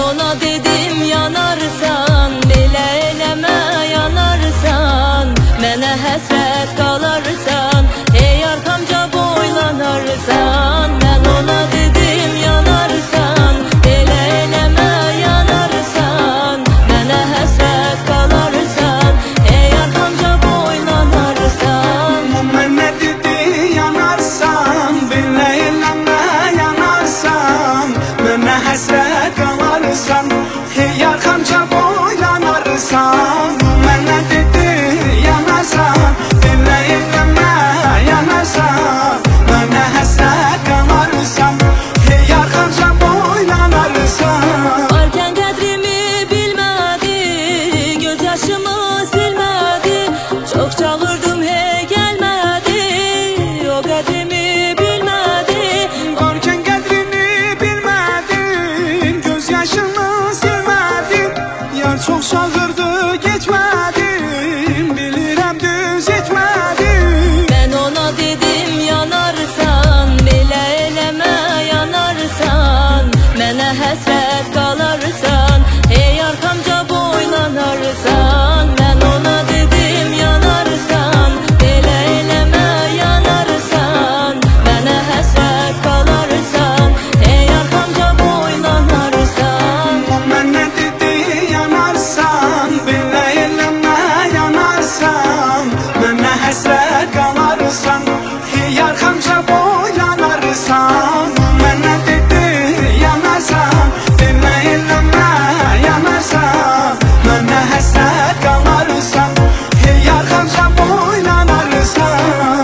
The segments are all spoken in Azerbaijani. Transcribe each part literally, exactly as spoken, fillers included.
ona dedim yanarsan, belə eləmə yanarsan, mənə həsrət qalarsan, ey arxamca boylanarsan. Mən ona dedim yanarsan, belə eləmə yanarsan, mənə həsrət qalarsan, ey arxamca boylanarsan. Mənə dedi yanarsan, belə eləmə yanarsan, mənə həsrət qalarsan, ey arxamca boylanarsan. Mənə dedi yanarsan, belə eləmə yanarsan, mənə həsrət qalarsan, ey arxamca boylanarsan. Varkən qədrimi bilmədi, göz yaşımı silmədi, çox çağırdım hey gəlmədi, o qədrimi bilmədi. Varkən qədrini bilmədin, göz yaşını silmədin, yar çox çağırdı geçmədim, bilirəm düz etmədim. Mən ona dedim yanarsan, belə eləmə yanarsan, mənə həsrət qalarsan, ey arxamca boylanarsan. Mən ona dedim yanarsan, belə eləmə yanarsan, mənə həsrət qalarsan, ey arxamca boylanarsan. Mənə dedi yanarsan, belə eləmə yanarsan, mənə həsrət qalarsan, ey arxamca boylanarsan. Mənə dedi yanarsan, belə eləmə yanarsan, mənə həsrət qalarsan, ey arxamca boylanarsan.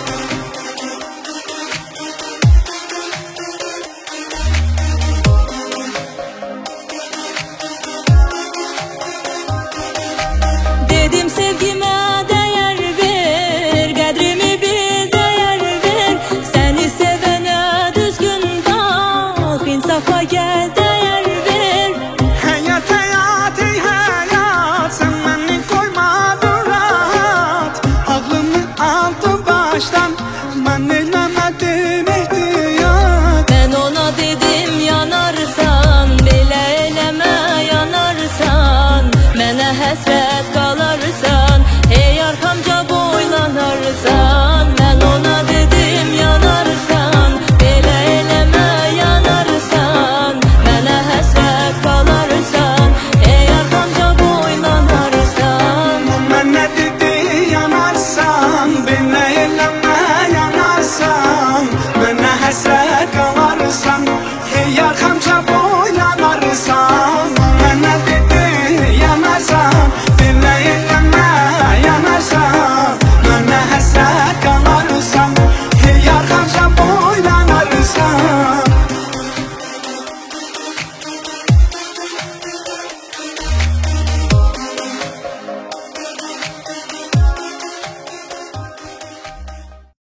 Dedim sevgimə dəyər ver, qədrimi bil dəyər ver, səni sevənə düzgün bax, insafa gəl dəyər ver. Həyat, həyat, ey həyat, sən məni qoymadın rahat, ağlımı aldı başdan, mən eləmədim ehtiyat. Mən ona dedim yanarsan, belə eləmə yanarsan, mənə həsrət qalarsan.